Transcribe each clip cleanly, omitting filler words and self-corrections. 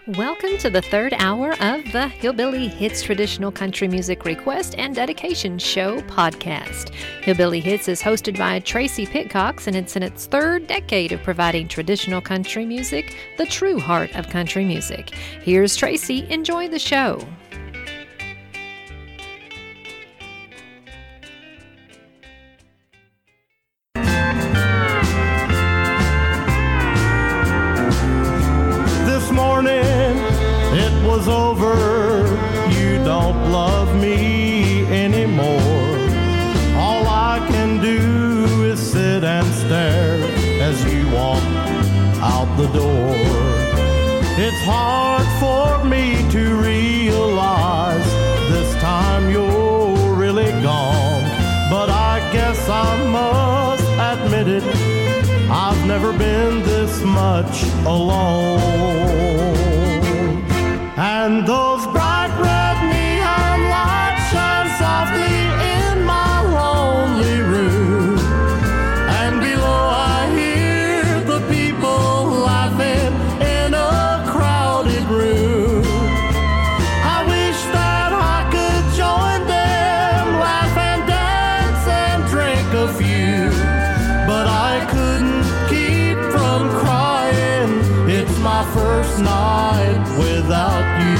Welcome to the third hour of the Hillbilly Hits Traditional Country Music Request and Dedication Show podcast. Hillbilly Hits is hosted by Tracy Pitcox, and it's in its third decade of providing traditional country music, the true heart of country music. Here's Tracy. Enjoy the show. This morning it was over, you don't love me anymore. All I can do is sit and stare as you walk out the door. It's hard for me to realize this time you're really gone, but I guess I must admit it, I've never been this much alone. And those bright red neon lights shine softly in my lonely room, and below I hear the people laughing in a crowded room. I wish that I could join them, laugh and dance and drink a few, but I couldn't keep from crying. It's my first night without you.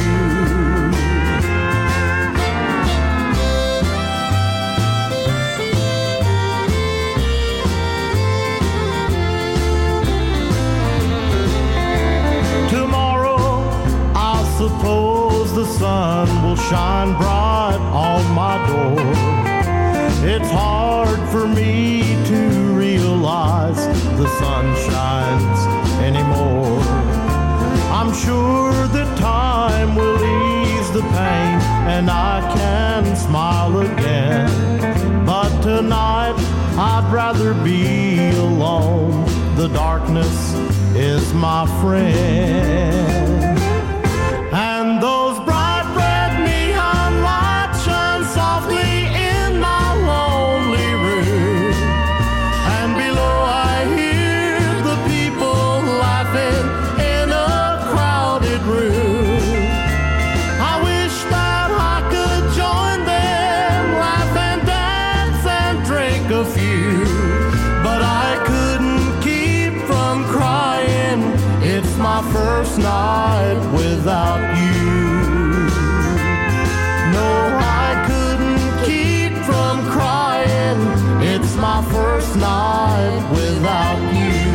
Tomorrow, I suppose the sun will shine bright on my door. It's hard for me to realize the sun shines anymore. I'm sure that time will ease the pain and I can smile again. But tonight I'd rather be alone. The darkness is my friend. And those bright red neon lights shine softly in my lonely room, and below I hear the people laughing in a crowded room. I wish that I could join them, laugh and dance and drink a few, but I couldn't keep from crying. It's my first night without you. No, I couldn't keep from crying. It's my first night without you.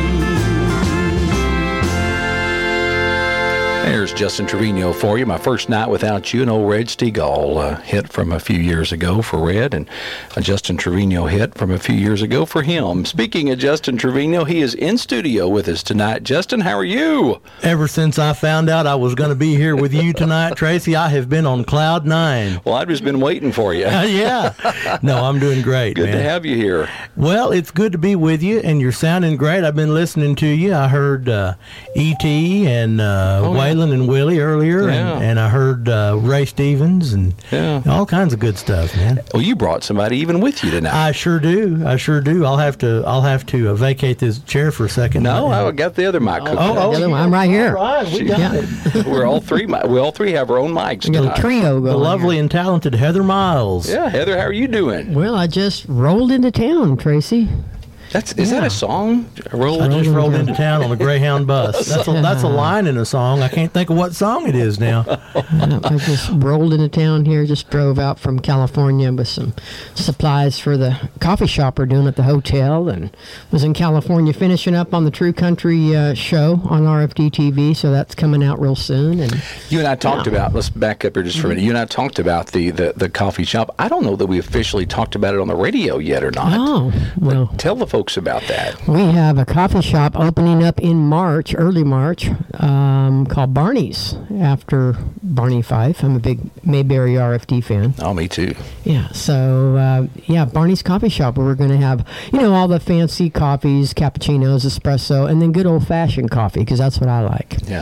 There's Justin Trevino for you. My First Night Without You, an old Red Steagall hit from a few years ago for Red, and a Justin Trevino hit from a few years ago for him. Speaking of Justin Trevino, he is in studio with us tonight. Justin, how are you? Ever since I found out I was going to be here with you tonight, Tracy, I have been on cloud nine. Well, I've just been waiting for you. Yeah. No, I'm doing great, Good man. to have you here. Well, it's good to be with you, and you're sounding great. I've been listening to you. I heard E.T. and Waylon and Willie earlier, Yeah. and I heard Ray Stevens and all kinds of good stuff, man. Well, you brought somebody even with you tonight. I sure do. I'll have to vacate this chair for a second. No, I got the other mic. I'm right here. All right, we got it. We all three have our own mics We got tonight. a trio The going. lovely and talented Heather Miles. Yeah, Heather, how are you doing? Well, I just rolled into town, Tracy. Is that a song? I just rolled into town on a Greyhound bus. That's a line in a song. I can't think of what song it is now. I just rolled into town here, just drove out from California with some supplies for the coffee shop we're doing at the hotel, and was in California finishing up on the True Country show on RFD TV, so that's coming out real soon. And You and I talked about, let's back up here just for a minute. You and I talked about the coffee shop. I don't know that we officially talked about it on the radio yet or not. Oh, well. Tell the folks about that. We have a coffee shop opening up in March, early March, called Barney's, after Barney Fife. I'm a big Mayberry RFD fan. Oh, me too. Yeah, so, Barney's Coffee Shop, where we're going to have, all the fancy coffees, cappuccinos, espresso, and then good old-fashioned coffee, because that's what I like. Yeah.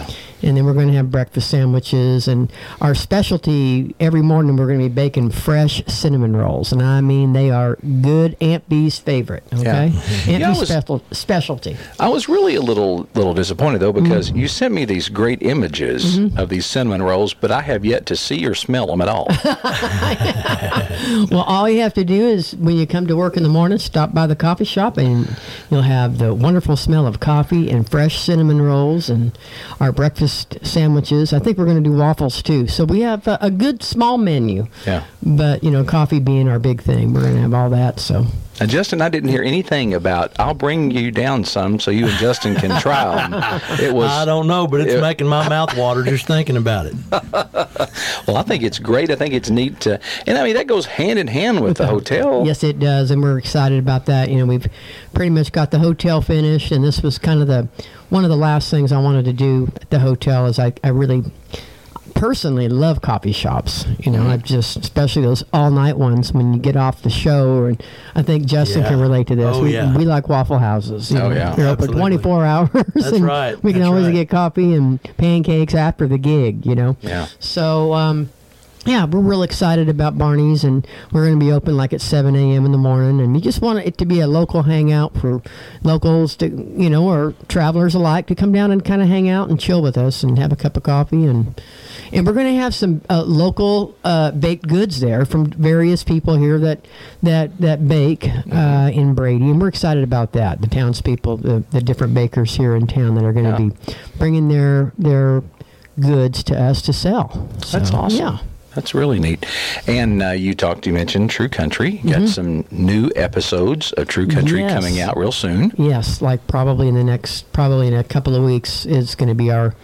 And then we're going to have breakfast sandwiches. And our specialty, every morning we're going to be baking fresh cinnamon rolls. And I mean, they are good. Aunt Bee's favorite, okay? Aunt Bee's specialty. I was really a little disappointed, though, because you sent me these great images of these cinnamon rolls, but I have yet to see or smell them at all. Well, all you have to do is when you come to work in the morning, stop by the coffee shop and you'll have the wonderful smell of coffee and fresh cinnamon rolls and our breakfast sandwiches. I think we're going to do waffles too. So we have a good small menu. Yeah. But, coffee being our big thing, we're going to have all that. So. Now, Justin, I didn't hear anything about, I'll bring you down some so you and Justin can try them. I don't know, but it's making my mouth water just thinking about it. Well, I think it's great. I think it's neat. And I mean, that goes hand in hand with the hotel. Yes, it does. And we're excited about that. We've pretty much got the hotel finished. And this was kind of one of the last things I wanted to do at the hotel is I really personally love coffee shops. I've just, especially those all-night ones when you get off the show, and I think Justin can relate to this. We like Waffle Houses. They're open 24 hours. That's right. We can always get coffee and pancakes after the gig, Yeah. So, we're real excited about Barney's, and we're going to be open like at 7 a.m. in the morning, and we just want it to be a local hangout for locals to, or travelers alike to come down and kind of hang out and chill with us and have a cup of coffee, and we're going to have some local baked goods there from various people here that bake in Brady, and we're excited about that. The townspeople, the different bakers here in town that are going to be bringing their goods to us to sell. That's awesome. Yeah. That's really neat. And you mentioned True Country. You got some new episodes of True Country coming out real soon. Yes, like probably in a couple of weeks is going to be our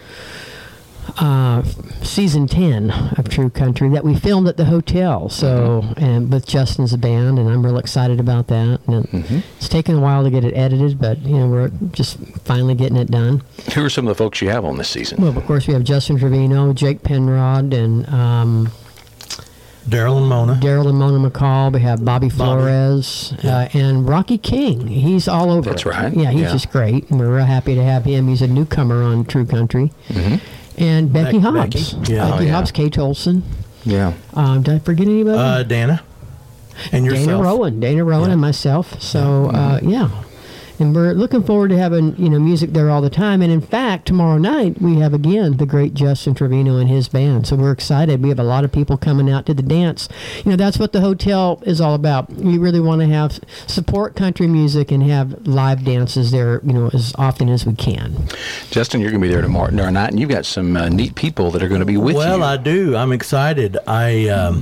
season 10 of True Country that we filmed at the hotel. So, and with Justin's band, and I'm real excited about that. And it's taken a while to get it edited, but we're just finally getting it done. Who are some of the folks you have on this season? Well, of course, we have Justin Trevino, Jake Penrod, and Daryl and Mona McCall. We have Bobby Flores and Rocky King. He's all over. That's right. Yeah, he's just great. And we're real happy to have him. He's a newcomer on True Country. And Becky Hobbs. Becky Hobbs, Kate Olson. Yeah. Did I forget anybody? Dana. And yourself. Dana Rowan and myself. So, And we're looking forward to having, music there all the time. And in fact, tomorrow night, we have again the great Justin Trevino and his band. So we're excited. We have a lot of people coming out to the dance. That's what the hotel is all about. We really want to support country music and have live dances there, as often as we can. Justin, you're going to be there tomorrow night, and you've got some neat people that are going to be with you. Well, I do. I'm excited. I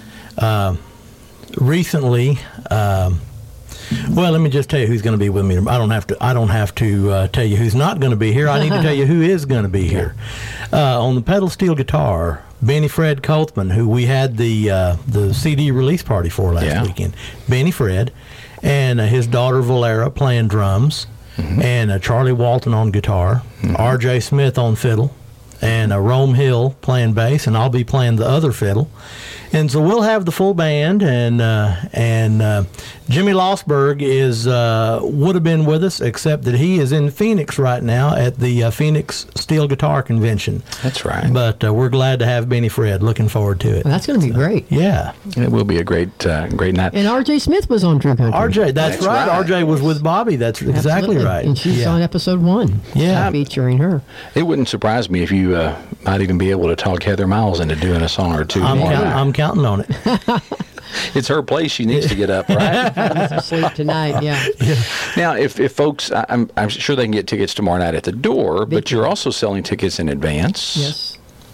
recently... well, let me just tell you who's going to be with me. I don't have to tell you who's not going to be here. I need to tell you who is going to be here. On the pedal steel guitar, Benny Fred Coltman, who we had the CD release party for last weekend. Benny Fred, and his daughter Valera playing drums, and Charlie Walton on guitar, R.J. Smith on fiddle, and Rome Hill playing bass, and I'll be playing the other fiddle. And so we'll have the full band, and Jimmy Lossberg would have been with us, except that he is in Phoenix right now at the Phoenix Steel Guitar Convention. That's right. But we're glad to have Benny Fred. Looking forward to it. Well, that's going to be great. Yeah. It will be a great night. And R.J. Smith was on True Country. R.J., that's right. R.J. was with Bobby. That's exactly right. And she's on episode 1. Yeah. Featuring her. It wouldn't surprise me if you might even be able to talk Heather Miles into doing a song or two. I'm counting on it. It's her place. She needs to get up, right? Needs to sleep tonight, yeah. Now, if folks, I'm sure they can get tickets tomorrow night at the door, but you're also selling tickets in advance. Yes.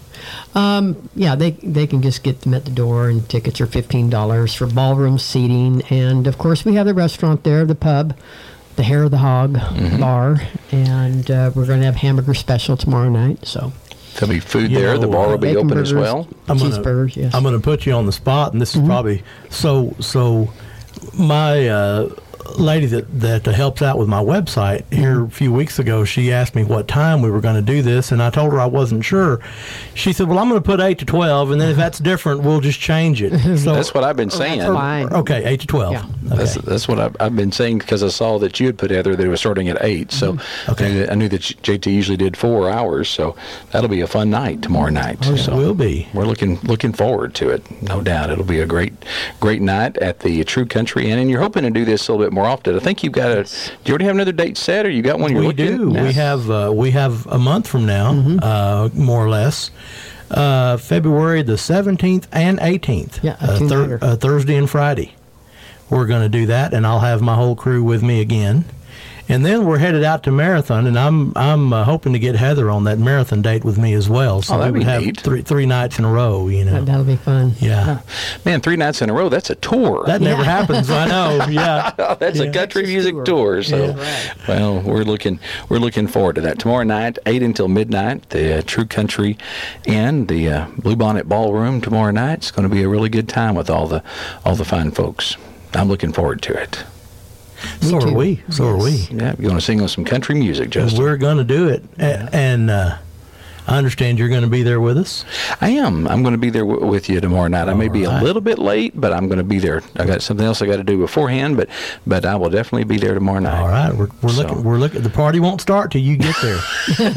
They can just get them at the door, and tickets are $15 for ballroom seating. And, of course, we have the restaurant there, the pub, the Hair of the Hog bar, and we're going to have hamburger special tomorrow night, so... There'll be food there. The bar will be open as well. Cheeseburgers, yes. I'm going to put you on the spot, and this is probably so. My lady that helps out with my website here a few weeks ago, she asked me what time we were going to do this, and I told her I wasn't sure. She said, well, I'm going to put 8 to 12, and then if that's different, we'll just change it. So that's what I've been saying. That's fine. Okay, 8 to 12. Yeah. Okay. That's what I've been saying, because I saw that you had put Heather that it was starting at 8. So Okay. I knew that JT usually did 4 hours. So that'll be a fun night tomorrow night. Oh, so it will be. We're looking forward to it, no doubt. It'll be a great night at the True Country Inn, and you're hoping to do this a little bit more often. I think you've got do you already have another date set, or you got one you're We looking? do. Yeah. We have a month from now, more or less. February the 17th and 18th. Yeah, a two-nighter. Thursday and Friday. We're going to do that, and I'll have my whole crew with me again. And then we're headed out to Marathon, and I'm hoping to get Heather on that Marathon date with me as well. So that'd we would be have neat. three nights in a row, you know. That'll be fun. Yeah. Man, 3 nights in a row, that's a tour. That never happens, I know. Yeah. That's a country music tour. So, well, we're looking forward to that tomorrow night, 8 until midnight. The True Country Inn, the Bluebonnet Ballroom tomorrow night. It's going to be a really good time with all the fine folks. I'm looking forward to it. So are we. So are we. Yeah, you're going to sing us some country music, Justin. We're going to do it. And I understand you're going to be there with us. I am. I'm going to be there with you tomorrow night. I may be a little bit late, but I'm going to be there. I got something else I got to do beforehand, but I will definitely be there tomorrow night. All right, we're looking. The party won't start till you get there.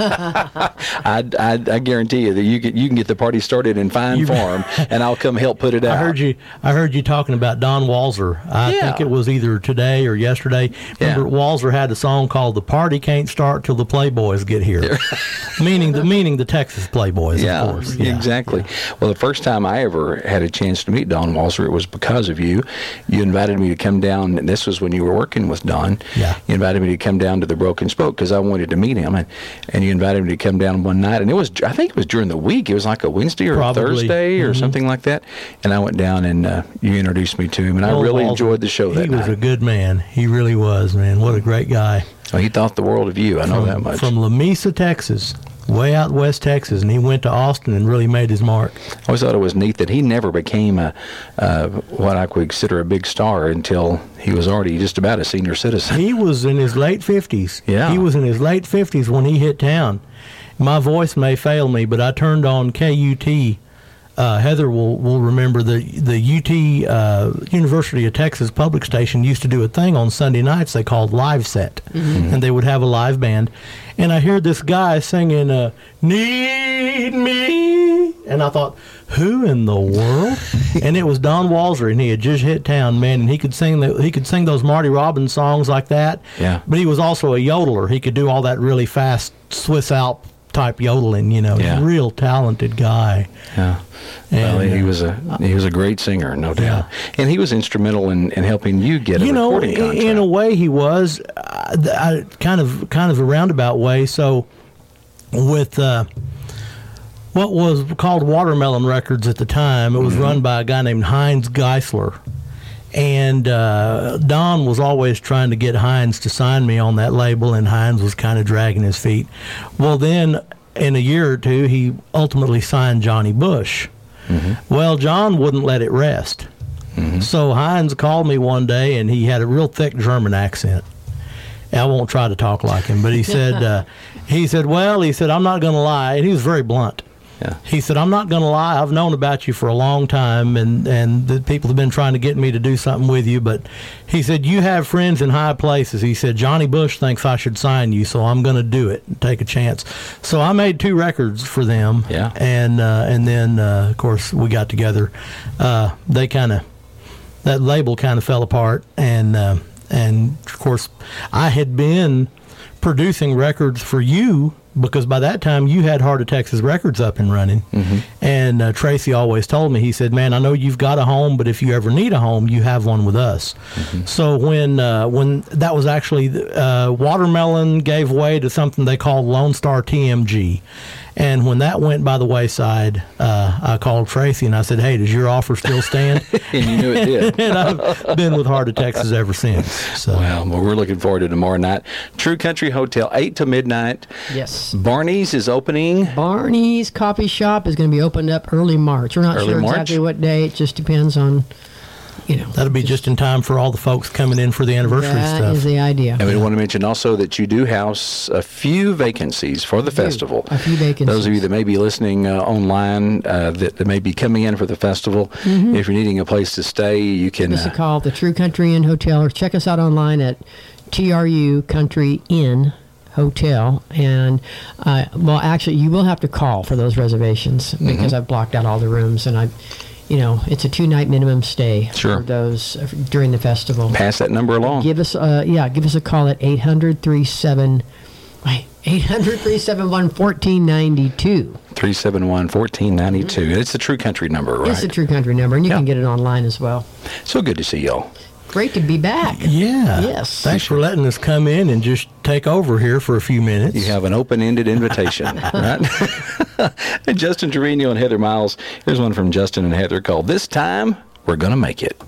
I guarantee you that you can get the party started in fine form, and I'll come help put it out. I heard you talking about Don Walser. I think it was either today or yesterday. Remember, Walser had a song called "The Party Can't Start Till the Playboys Get Here," meaning the Texas Playboys, of course. Yeah, exactly. Well, the first time I ever had a chance to meet Don Walser, it was because of you. You invited me to come down, and this was when you were working with Don. Yeah. You invited me to come down to the Broken Spoke because I wanted to meet him, and you invited me to come down one night, and I think it was during the week. It was like a Wednesday or a Thursday or something like that, and I went down and you introduced me to him, and I really enjoyed the show that night. He was a good man. He really was, man. What a great guy. Well, he thought the world of you. I know that much. From Lamesa, Texas. Way out west Texas, and he went to Austin and really made his mark. I always thought it was neat that he never became what I could consider a big star until he was already just about a senior citizen. He was in his late 50s. Yeah. He was in his late 50s when he hit town. My voice may fail me, but I turned on KUT. Heather will remember the UT University of Texas public station used to do a thing on Sunday nights they called Live Set, and they would have a live band. And I heard this guy singing "Need Me," and I thought, who in the world? And it was Don Walser, and he had just hit town, man, and he could sing those Marty Robbins songs like that. Yeah. But he was also a yodeler. He could do all that really fast Swiss Alp type yodeling, you know. Yeah. He's a real talented guy. Yeah. Well, he was a great singer, no doubt, and he was instrumental in helping you get a recording contract. In a way, he was kind of a roundabout way. So, with what was called Watermelon Records at the time, it was run by a guy named Heinz Geisler, and Don was always trying to get Heinz to sign me on that label, and Heinz was kind of dragging his feet. Well, then, in a year or two, he ultimately signed Johnny Bush. Well, John wouldn't let it rest. So Heinz called me one day, and he had a real thick German accent. I won't try to talk like him, but he said, I'm not going to lie. And he was very blunt. Yeah. He said, I'm not going to lie. I've known about you for a long time, and the people have been trying to get me to do something with you. But he said, you have friends in high places. He said, Johnny Bush thinks I should sign you, so I'm going to do it and take a chance. So I made 2 records for them. Yeah. And then, of course, we got together. That label kind of fell apart. And of course, I had been producing records for you, because by that time you had Heart of Texas Records up and running. And Tracy always told me, he said, man, I know you've got a home, but if you ever need a home, you have one with us. So when that was actually, Watermelon gave way to something they called Lone Star TMG. And when that went by the wayside, I called Tracy and I said, hey, does your offer still stand? And you knew it did. And I've been with Heart of Texas ever since. So. Well, we're looking forward to tomorrow night. True Country Hotel, 8 to midnight. Yes. Barney's is opening. Barney's Coffee Shop is going to be opened up early March. We're not sure exactly what day. It just depends on That'll be just in time for all the folks coming in for the anniversary stuff. That is the idea. And we want to mention also that you do house a few vacancies for the festival. A few vacancies. Those of you that may be listening online that may be coming in for the festival, if you're needing a place to stay, you can... Give us a call at the True Country Inn Hotel, or check us out online at TRU Country Inn Hotel. And, actually, you will have to call for those reservations because I've blocked out all the rooms, and it's a 2-night minimum stay for those during the festival. Pass that number along. Give us a call at 800-371-1492. 371-1492. It's the True Country number, right? It's the True Country number, and you can get it online as well. So good to see y'all. Great to be back. Yeah. Yes. Thanks for letting us come in and just take over here for a few minutes. You have an open-ended invitation, right? Justin Trevino and Heather Miles. Here's one from Justin and Heather called "This Time We're Gonna Make It."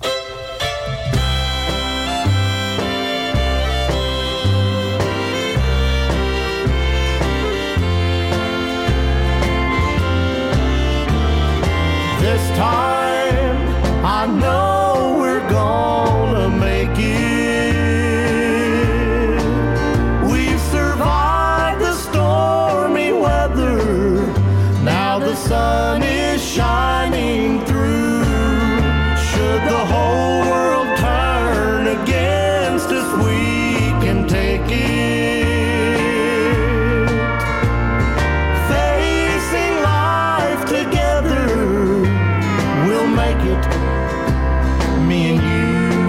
This time I know we're gonna make it. We've survived the stormy weather. Now the sun is shining through. Should the whole world turn against us, we can take it. Facing life together, we'll make it, me and you.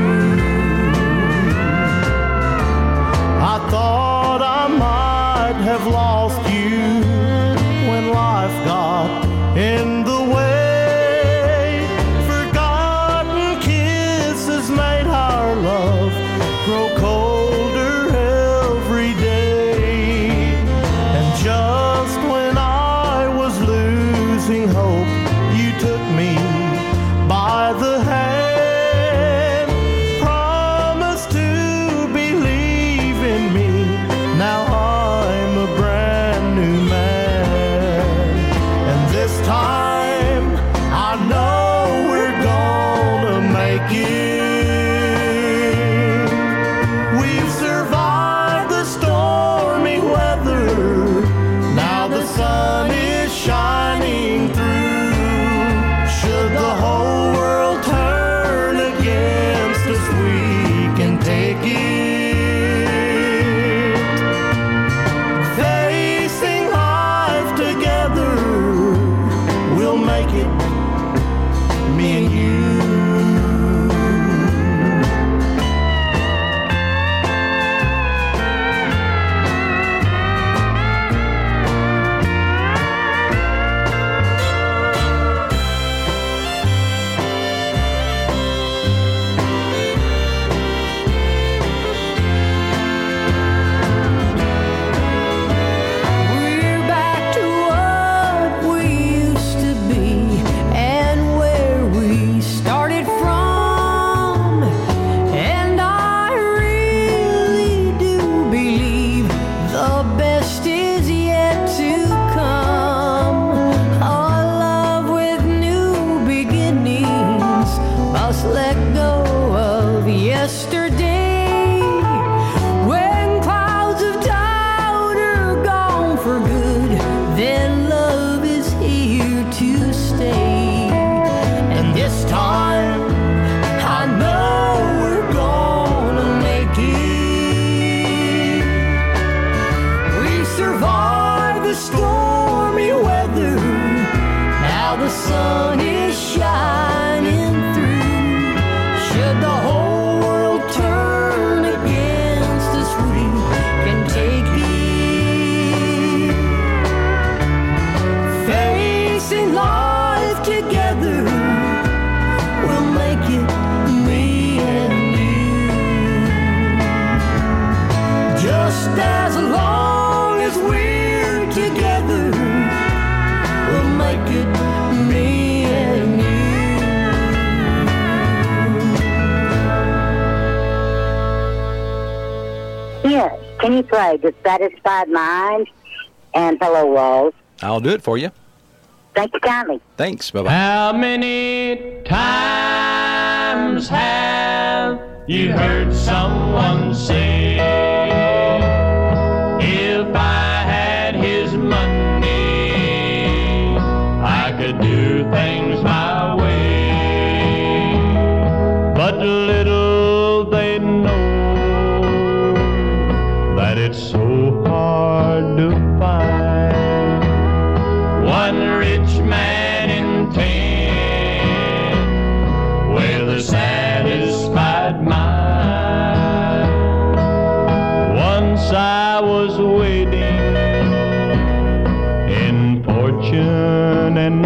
I thought I might have lost you when life got in the way. Forgotten kisses made our love grow colder every day. And just when I was losing hope, you took me by the hand, promised to believe in me. Now I'm a brand new man, and this time I know we're gonna make it. We've survived the stormy weather. Now the sun is shining through. Should the whole world turn against us, we can take it. Facing life together, we'll make it, me and you. We're back to what we used to be and where we started from. And I really do believe the best is yet to come. A love with new beginnings must let go of yesterday. When clouds of doubt are gone for good, then love is here to stay. And this time, I know we're gonna make it. We survived the stormy weather. Now the sun is shining through. Should the whole world turn against us, we can take it. Facing life together, we'll make it, me and you. Just as long as we're together, we'll make it, me and you. Yes. Can you play Dissatisfied Mind and Hello Walls? I'll do it for you. Thank you kindly. Thanks. Bye-bye. How many times times have you heard someone say, if I had his money, I could do things my way? But little they know that it's so hard to find one rich man in 10 with a satisfied mind. Once I was waiting in fortune and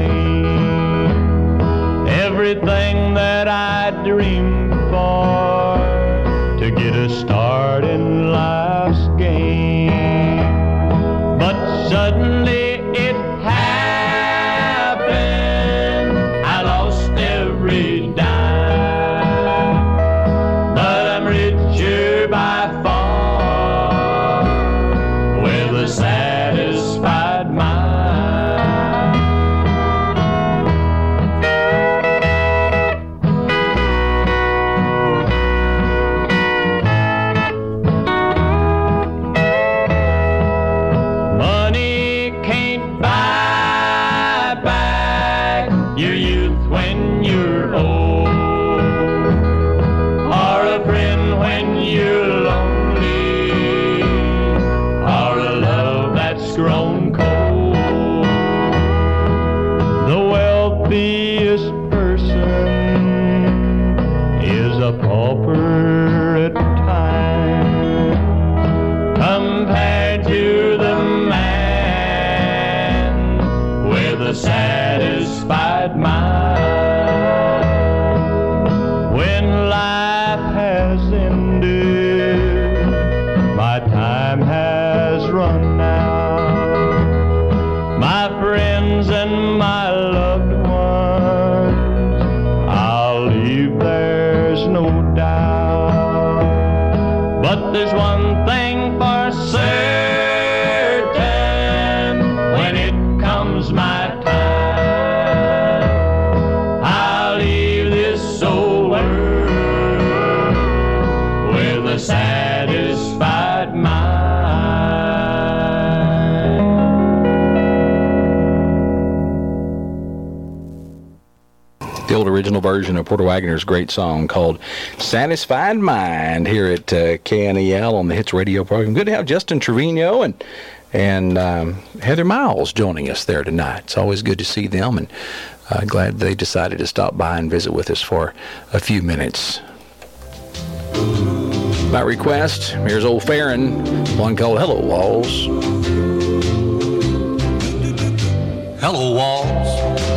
fame, everything that I dreamed for to get a start in life's game. But suddenly it happened, I lost every dime. But I'm richer by far with a satisfied mind. Money can't buy back your youth when you're old, or a friend when you're lonely, or a love that's grown cold. The wealthiest person is a pauper at times compared to the man with a satisfied mind. When life has ended, my time has run out. My friends and my loved ones, I'll leave, there's no doubt. But there's one thing for certain, when it comes my time, I'll leave this old world with a satisfied mind. The old original version of Porter Wagoner's great song called Satisfied Mind here at KNEL on the Hits Radio program. Good to have Justin Trevino and Heather Miles joining us there tonight. It's always good to see them, and glad they decided to stop by and visit with us for a few minutes. By request, here's old Farron, one called Hello Walls. Hello, walls.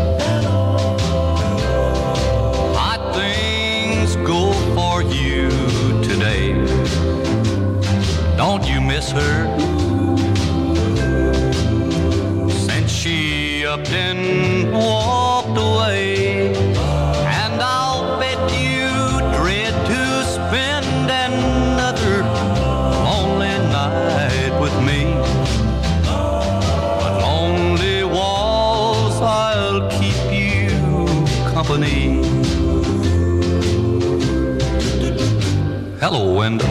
Hot things go for you today. Don't you miss her? Since she up and walked away, and I'll bet you dread to spend another lonely night with me. But lonely walls, I'll keep you company. Hello, window.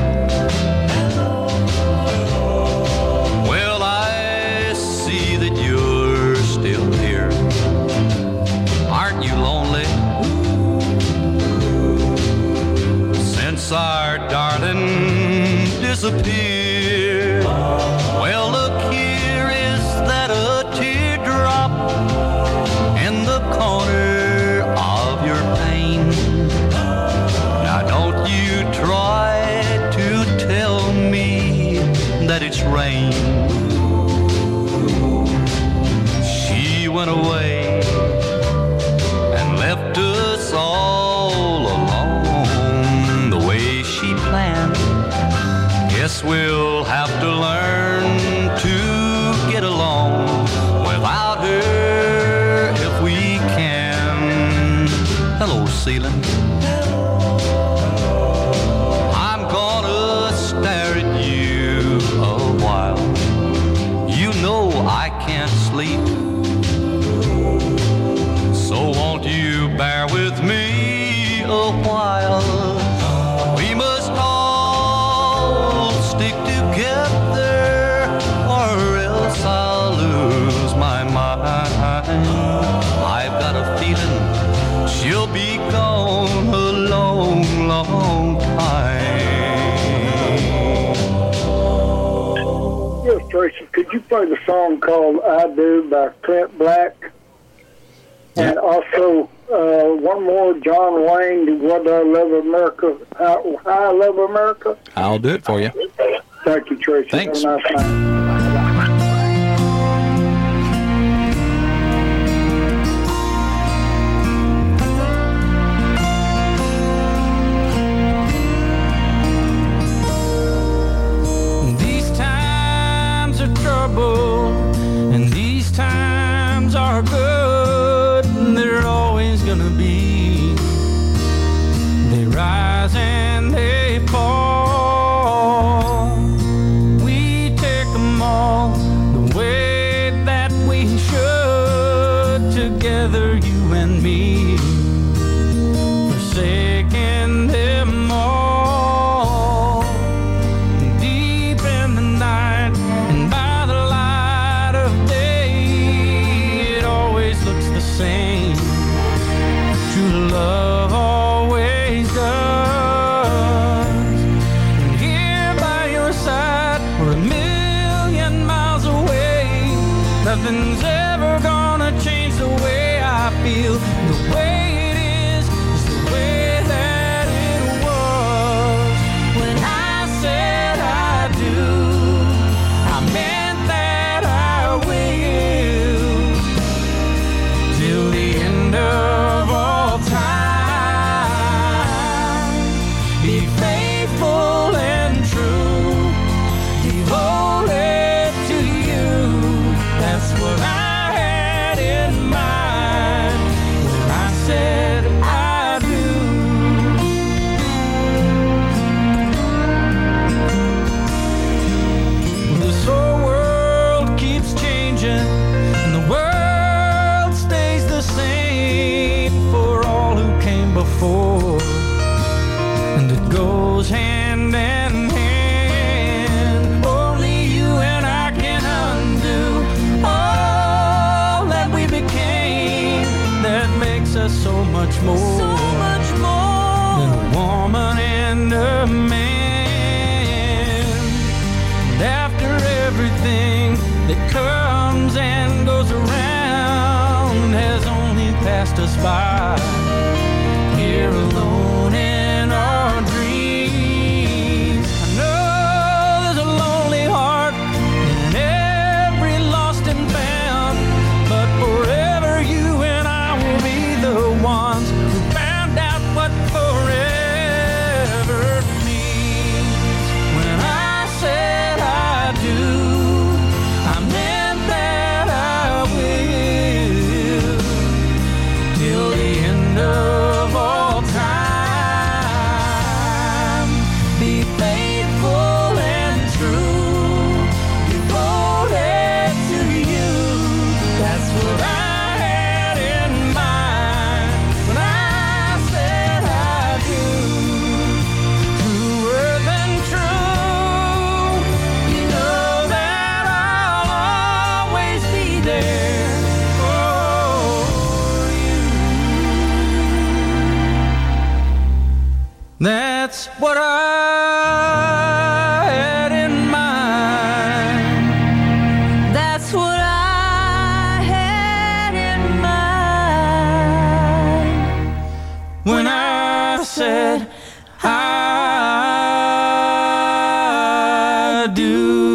Well, I see that you're still here. Aren't you lonely? Since our darling disappeared. Well, look, here is that a teardrop in the corner of your pane. Now don't you try to tell me that it's rain. She went away and left us all alone the way she planned. Guess we'll have to learn to get along without her if we can. Hello, ceiling. I'm gonna stare at you a while. You know I can't sleep. So won't you bear with me a mine. I've got a feeling she'll be gone a long, long time. Yes, Tracy, could you play the song called I Do by Clint Black? Yeah. And also one more, John Wayne, What I Love America, How I Love America. I'll do it for you. Thank you, Tracy. Thanks. Have a nice night. These times are trouble, and these times are good, and they're always gonna be. They rise and they fall. We take them all the way that we should, together, you and me, forsaking them all. Deep in the night and by the light of day, it always looks the same. True love always does. And here by your side, we're a million miles away. Nothing's ever gonna change the way I feel. The way it is the way that it was. When I said I do, I meant that I will. Till the end of all time. Be faithful and true, devoted to you. That's what I had in mind when I said I do. This whole world keeps changing, and the world stays the same for all who came before. And it goes hand in hand. Only you and I can undo all that we became. That makes us so much more. So much more than a woman and a man. And after everything that comes and goes around has only passed us by, here alone in our dreams. I know there's a lonely heart in every lost and found, but forever you and I will be the ones who found out what forever means. When I said I do, I meant that I will. Till the end of all time. Be faithful and true, devoted to you. That's what I had in mind when I said I do. Truer than true, you know that I'll always be there for you. That's what I had in mind. That's what I had in mind when I said I do.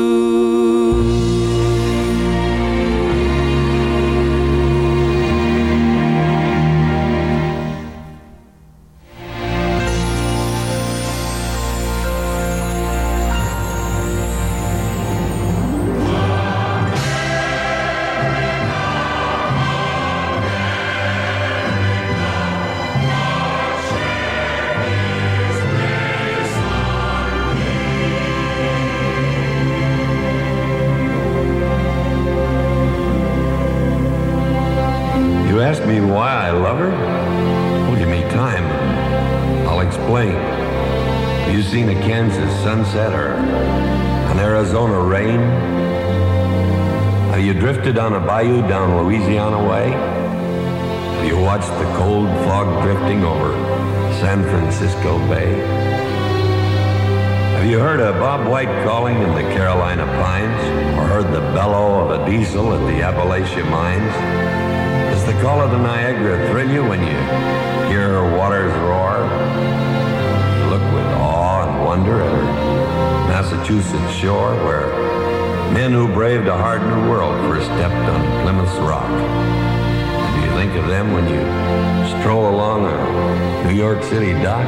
You ask me why I love her? Well, give me time. I'll explain. Have you seen a Kansas sunset or an Arizona rain? Have Have you drifted on a bayou down Louisiana way? Have you watched the cold fog drifting over San Francisco Bay? Have you heard a Bob White calling in the Carolina pines, or heard the bellow of a diesel at the Appalachia mines? Does the call of the Niagara thrill you when you hear her waters roar? You look with awe and wonder at her Massachusetts shore, where men who braved a hard new world first stepped on Plymouth's rock. Do you think of them when you stroll along a New York City dock?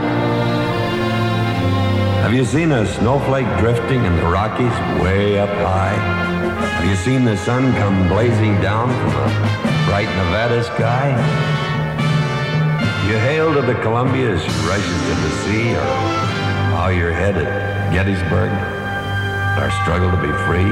Have you seen a snowflake drifting in the Rockies way up high? Have you seen the sun come blazing down from a bright Nevada sky? You hail to the Columbia as she rushes to the sea, or bow your head at Gettysburg, our struggle to be free?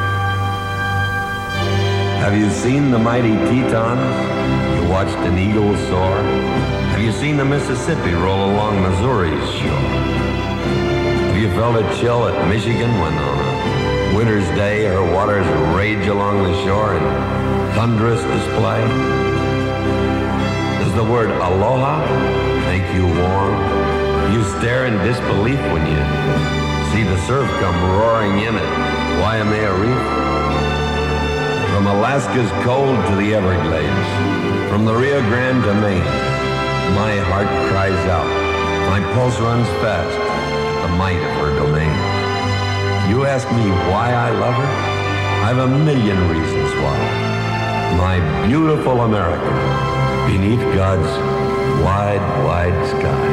Have you seen the mighty Tetons? You watched an eagle soar? Have you seen the Mississippi roll along Missouri's shore? Have you felt a chill at Michigan when on a winter's day her waters rage along the shore in thunderous display? Does the word aloha make you warm? You stare in disbelief when you see the surf come roaring in at Waimea Reef? From Alaska's cold to the Everglades, from the Rio Grande to Maine, my heart cries out, my pulse runs fast at the might of her domain. You ask me why I love her? I've a million reasons why. My beautiful America, beneath God's wide, wide sky.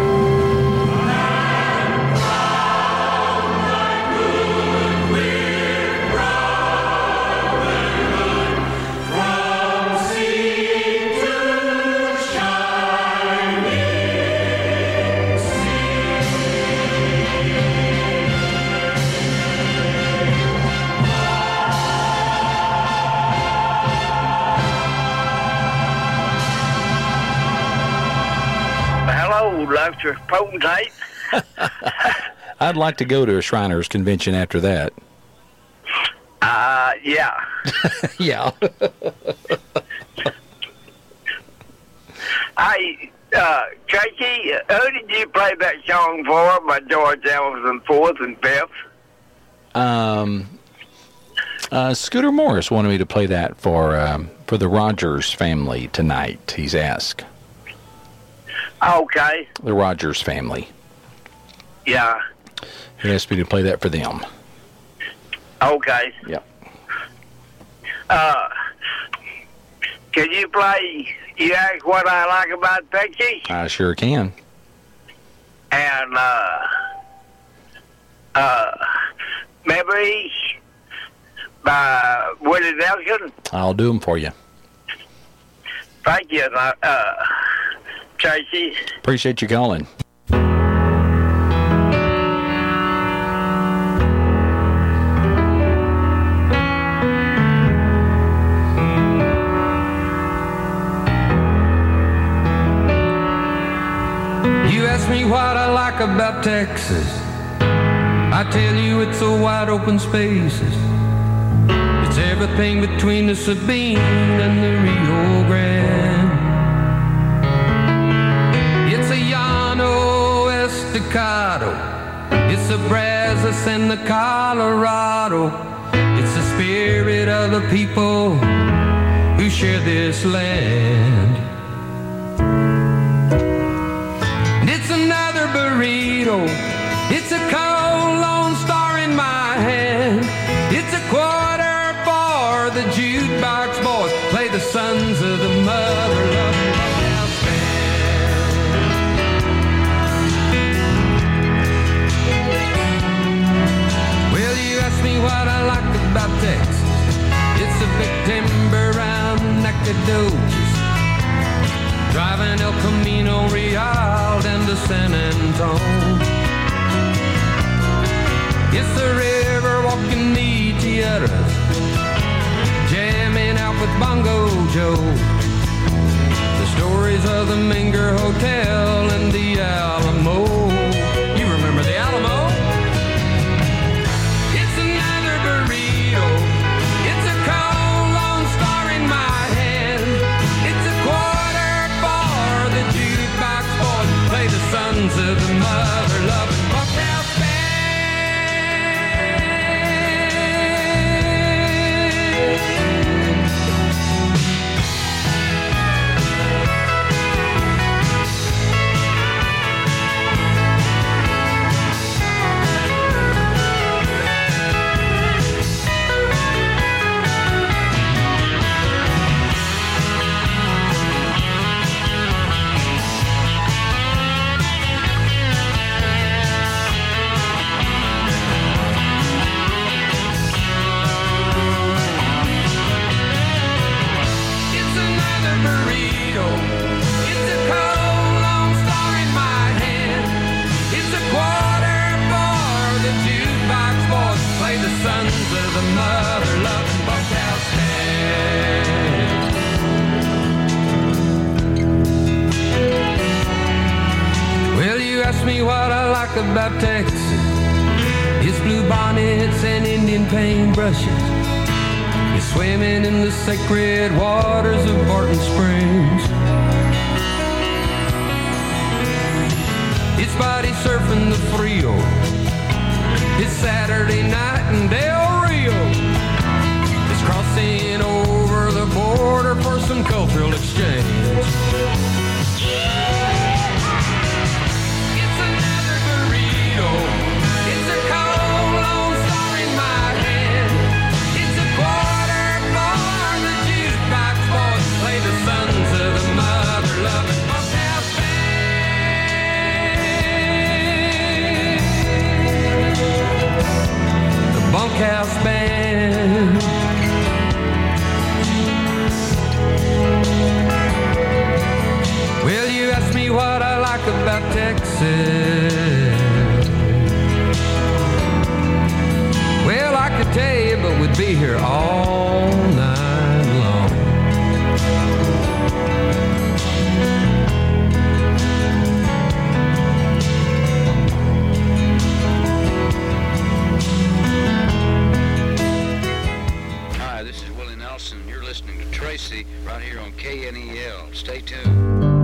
Dr. Potentate. I'd like to go to a Shriners convention after that. Yeah. Yeah. Hey, Tracy, who did you play that song for by George Ellison, 4th and 5th? Scooter Morris wanted me to play that for the Rogers family tonight, he's asked. Okay. The Rogers family. Yeah. He asked me to play that for them. Okay. Yep. Can you play You Ask What I Like About Texas? I sure can. And, Memories by Willie Nelson? I'll do them for you. Thank you, Tracy. Appreciate you calling. You ask me what I like about Texas. I tell you it's a wide open spaces. It's everything between the Sabine and the Rio Grande. It's a Llano Estacado. It's the Brazos and the Colorado. It's the spirit of the people who share this land. And it's another burrito. It's a cold Lone Star in my hand. It's a quarter for the jukebox boys. Play the sons of the mother loving house band. Well, you ask me what I like about Texas. It's a big timber round Nacogdoches, driving El Camino Real down to San Antone. It's the river walking the Tierras, jamming out with Bongo Joe. The stories of the Menger Hotel and the Alamo. You remember the Alamo? It's another burrito. It's a cold burrito. It's a cold, long star in my hand. It's a quarter for the jukebox boys play the sons of the mother-loving bunkhouse band. Well, you asked me what I like about Texas. It's blue bonnets and Indian paintbrushes. It's swimming in the sacred waters of Barton Springs. It's body surfing the Frio. It's Saturday night in Del Rio. It's crossing over the border for some cultural exchange. It's another burrito. It's a cold, long star in my hand. It's a quarter for the jukebox boys play the sons of the mother-loving bunkhouse band. The bunkhouse band. Well, you asked me what I like about Texas. Well, I could tell you, but we'd be here all night long. Hi, this is Willie Nelson. You're listening to Tracy right here on KNEL. Stay tuned.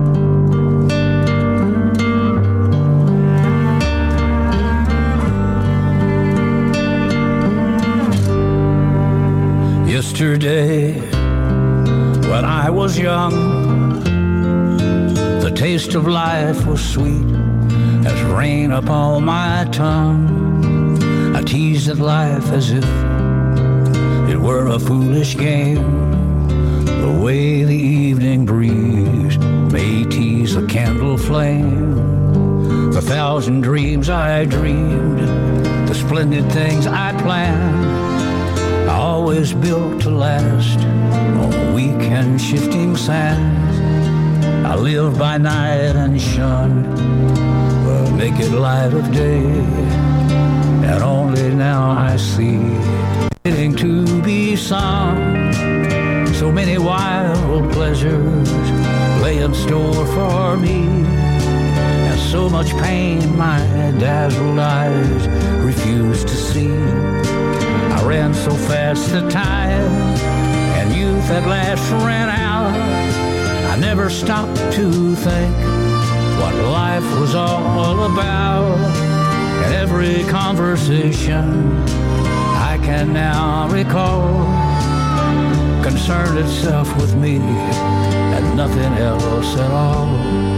Yesterday, when I was young, the taste of life was sweet as rain upon my tongue. I teased at life as if it were a foolish game, the way the evening breeze may tease a candle flame. The thousand dreams I dreamed, the splendid things I planned, always built to last on weak and shifting sands. I live by night and shun the naked light of day, and only now I see fitting to be sung. So many wild pleasures lay in store for me, and so much pain my dazzled eyes refuse to see. I ran so fast that time and youth at last ran out. I never stopped to think what life was all about. And every conversation I can now recall concerned itself with me and nothing else at all.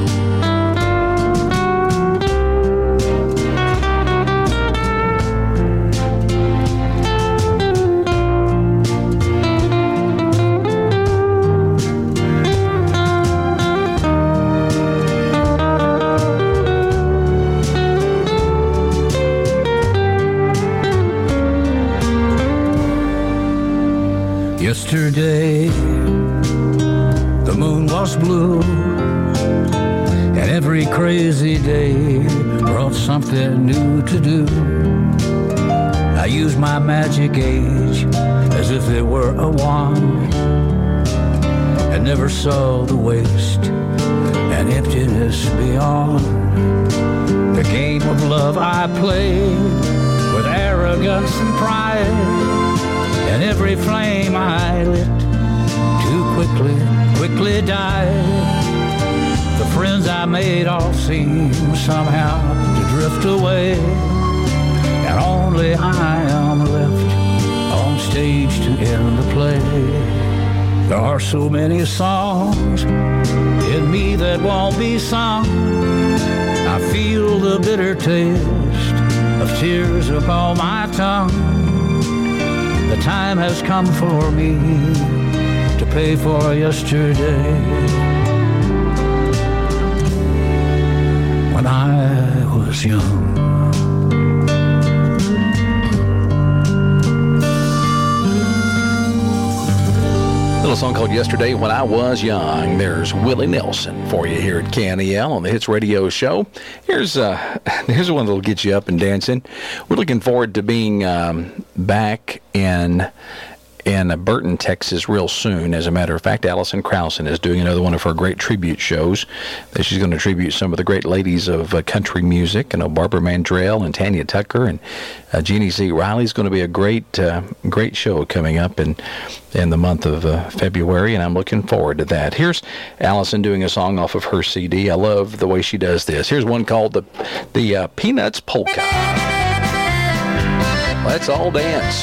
Yesterday, the moon was blue, and every crazy day brought something new to do. I used my magic age as if it were a wand, and never saw the waste and emptiness beyond. The game of love I played with arrogance and pride, and every flame I lit too quickly died. The friends I made all seem somehow to drift away, and only I am left on stage to end the play. There are so many songs in me that won't be sung. I feel the bitter taste of tears upon my tongue. The time has come for me to pay for yesterday, when I was young. Little song called Yesterday When I Was Young. There's Willie Nelson for you here at KNEL on the Hits Radio Show. Here's one that'll get you up and dancing. We're looking forward to being back in Burton, Texas real soon. As a matter of fact, Alison Krausen is doing another one of her great tribute shows that she's going to tribute some of the great ladies of country music. I know Barbara Mandrell and Tanya Tucker and Jeannie C. Riley's going to be a great show coming up in the month of February, and I'm looking forward to that. Here's Alison doing a song off of her CD. I love the way she does this. Here's one called the Peanuts Polka. Let's all dance.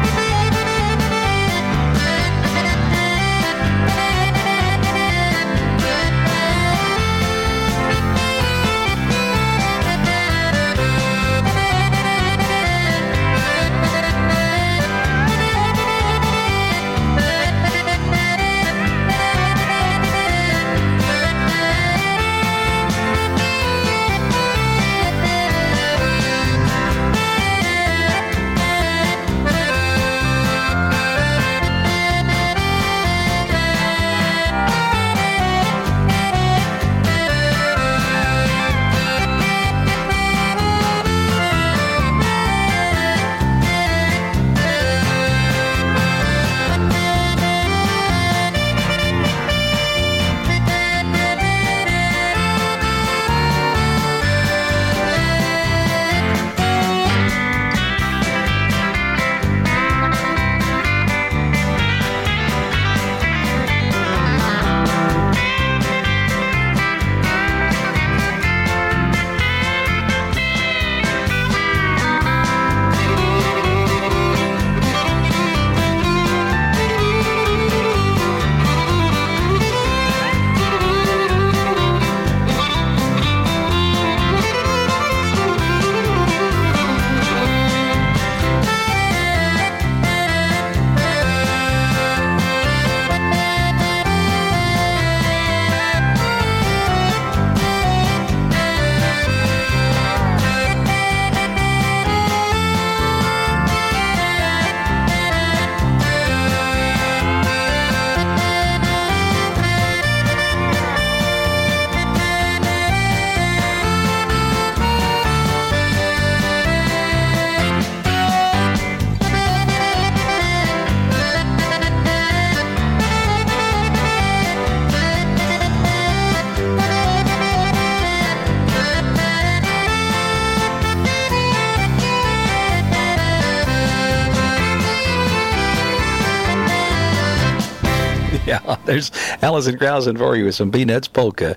Yeah, there's Alison Krausen for you with some Peanuts Polka.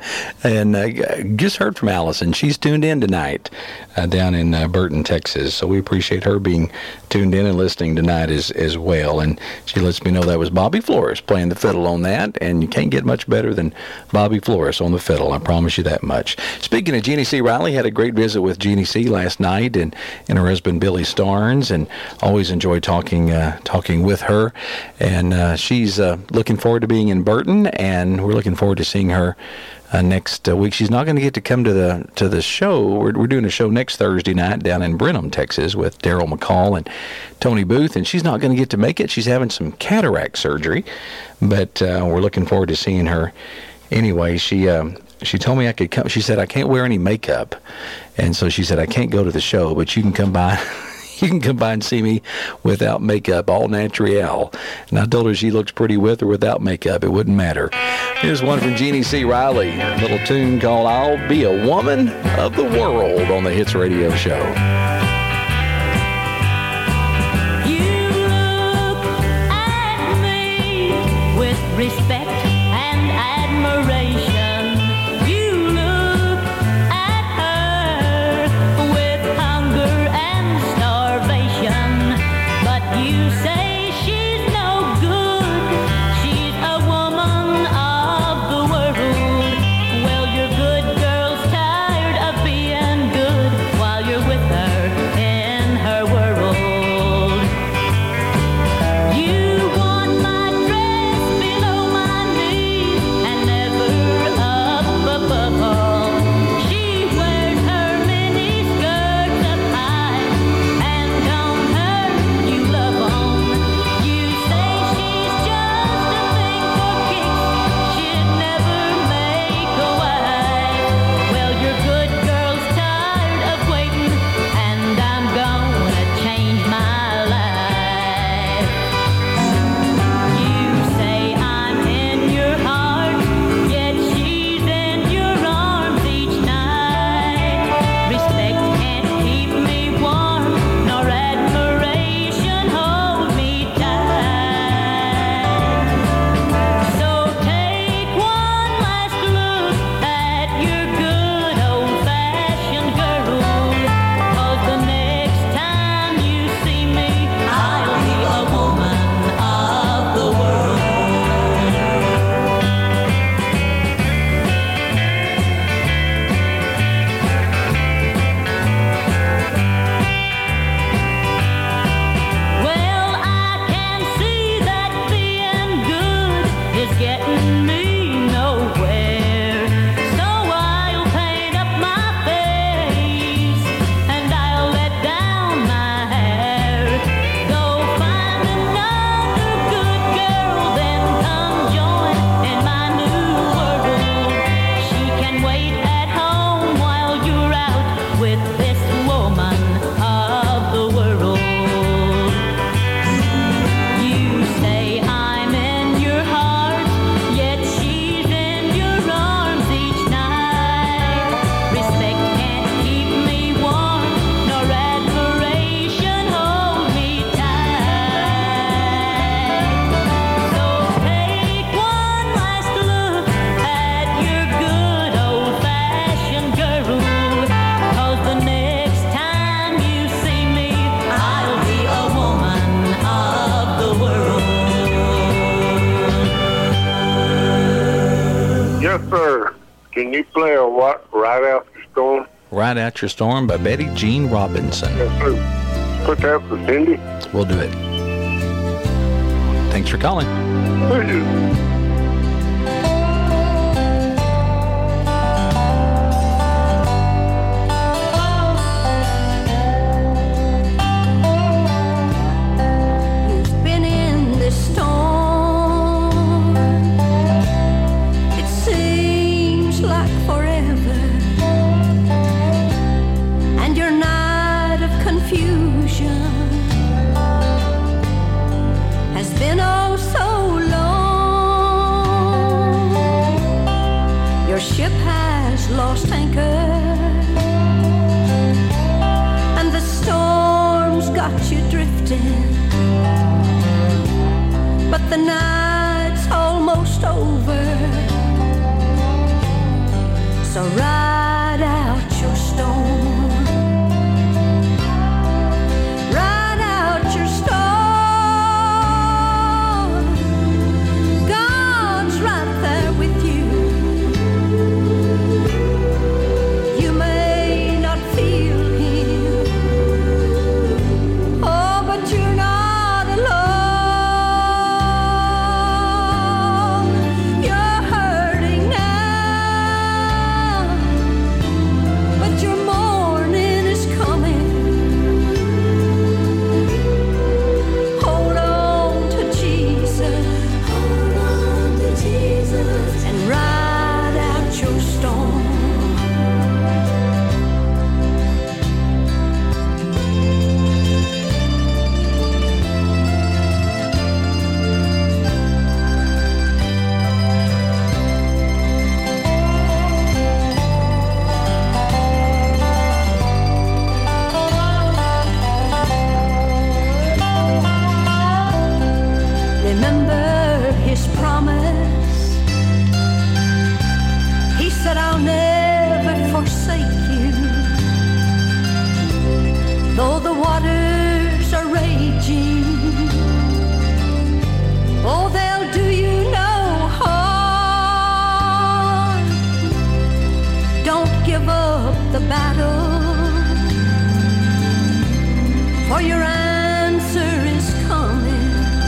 And just heard from Alison. She's tuned in tonight down in Burton, Texas. So we appreciate her being tuned in and listening tonight as well. And she lets me know that was Bobby Flores playing the fiddle on that. And you can't get much better than Bobby Flores on the fiddle. I promise you that much. Speaking of Jeannie C. Riley, had a great visit with Jeannie C. last night and her husband Billy Starnes. And always enjoy talking with her. And she's looking forward to being in Burton, and we're looking forward to seeing her next week. She's not going to get to come to the show. We're doing a show next Thursday night down in Brenham, Texas, with Daryl McCall and Tony Booth, and she's not going to get to make it. She's having some cataract surgery, but we're looking forward to seeing her anyway. She told me I could come. She said, I can't wear any makeup, and so she said, I can't go to the show, but you can come by. You can come by and see me without makeup, all natural. And I told her she looks pretty with or without makeup. It wouldn't matter. Here's one from Jeannie C. Riley, a little tune called I'll Be a Woman of the World on the Hits Radio Show. You look at me with respect and admiration. You say she's no good, she's a woman of the world. Well, your good girl's tired of being good while you're with her. Yes, sir. Can you play a what? Right After Storm? Ride Out Your Storm by Betty Jean Robinson. Yes, sir. Put that for Cindy. We'll do it. Thanks for calling. Thank you. You've been in this storm. It seems like forever. And your night of confusion has been oh so long. Your ship has lost anchor, and the storm's got you drifting. But the night's almost over, so ride out your storm. Ride out your storm. God's right there with you. You may not feel him, oh, but you're not alone. You're hurting now, but your morning is coming. Hold on to Jesus. Hold on to Jesus. And ride out your storm. Remember his promise. He said, I'll never forsake you. Though the waters are raging, oh, they'll do you no harm. Don't give up the battle, for your answer is coming.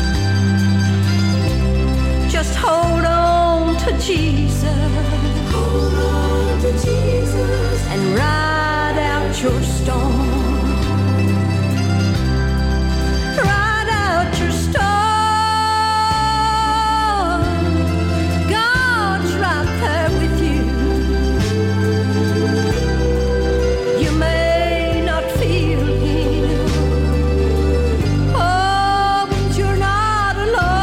Just hold on to Jesus. Hold on to Jesus. And ride out your storm. Ride out your storm. God's right there with you. You may not feel him, oh, but you're not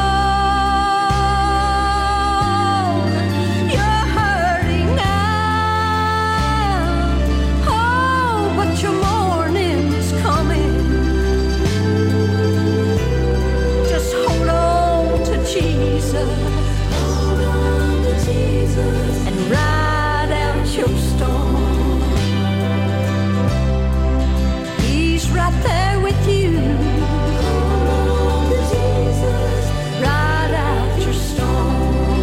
alone. You're hurting now, oh, but your morning is coming. Just hold on to Jesus. Hold on to Jesus. And ride out your storm. He's right there with you. Hold on to Jesus. Ride out your storm.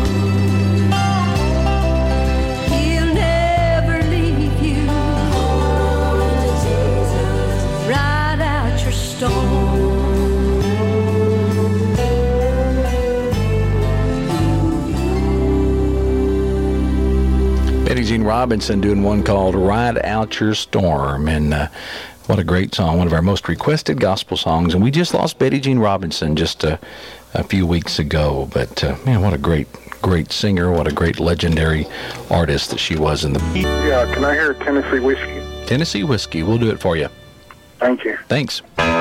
He'll never leave you. Hold on to Jesus. Ride out your storm. Betty Jean Robinson doing one called Ride Out Your Storm. And what a great song, one of our most requested gospel songs. And we just lost Betty Jean Robinson just a few weeks ago. But man, what a great singer, what a great legendary artist that she was in the Yeah, can I hear Tennessee Whiskey? Tennessee Whiskey. We'll do it for you. Thank you. Thanks.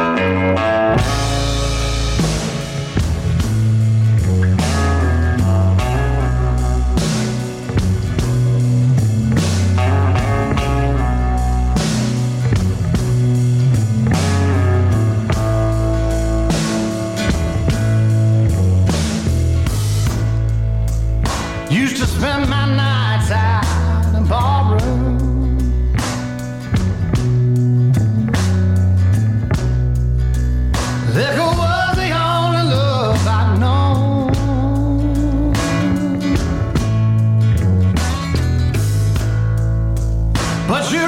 Used to spend my nights out in ballroom.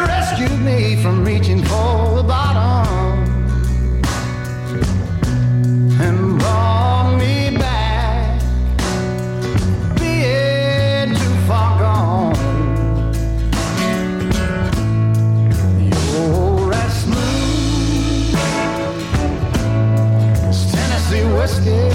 rescued me from reaching for the bottom and brought me back, being too far gone. You're as smooth as Tennessee whiskey.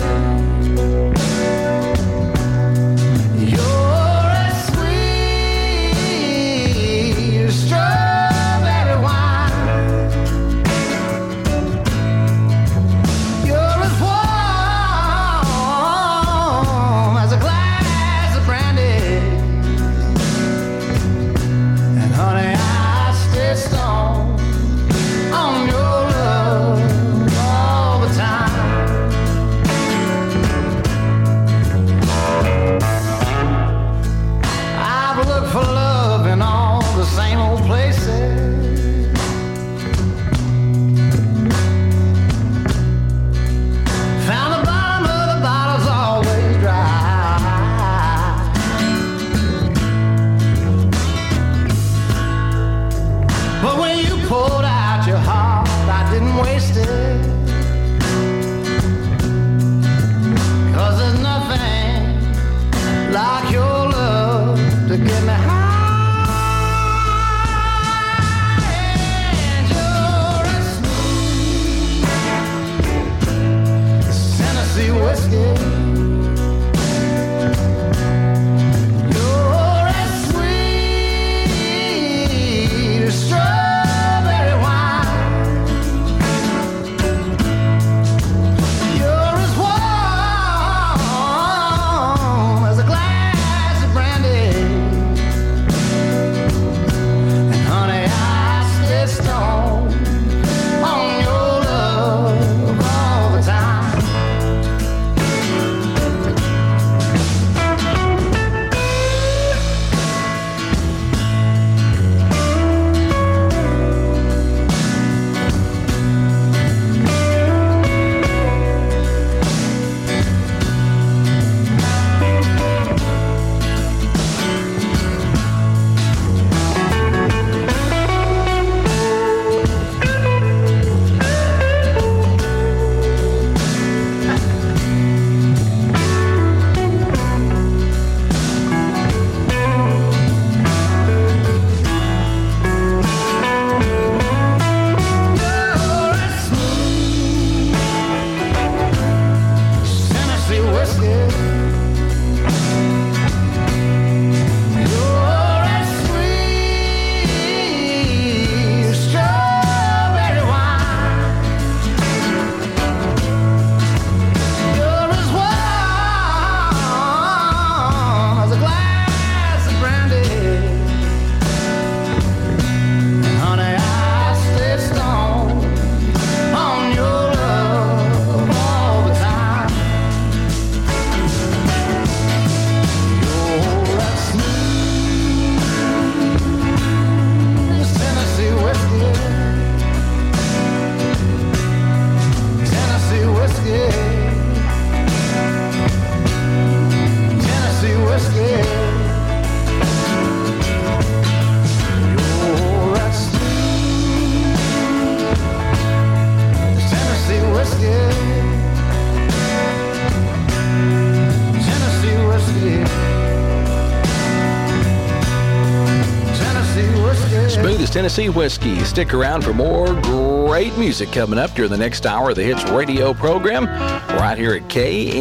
Tennessee Whiskey. Stick around for more great music coming up during the next hour of the Hits Radio program right here at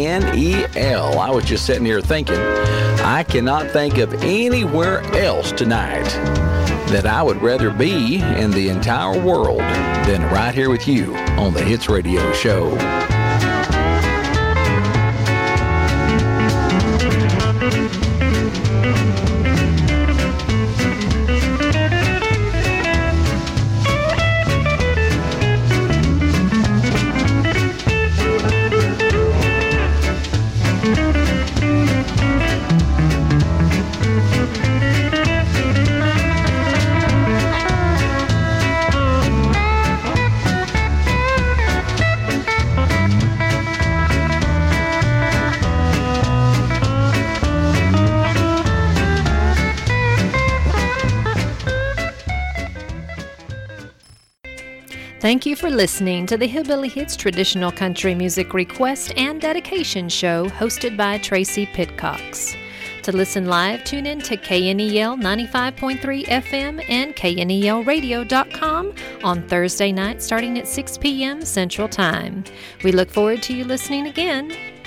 KNEL. I was just sitting here thinking, I cannot think of anywhere else tonight that I would rather be in the entire world than right here with you on the Hits Radio show. Thank you for listening to the Hillbilly Hits Traditional Country Music Request and Dedication Show hosted by Tracy Pitcox. To listen live, tune in to KNEL 95.3 FM and KNELradio.com on Thursday night starting at 6 p.m. Central Time. We look forward to you listening again.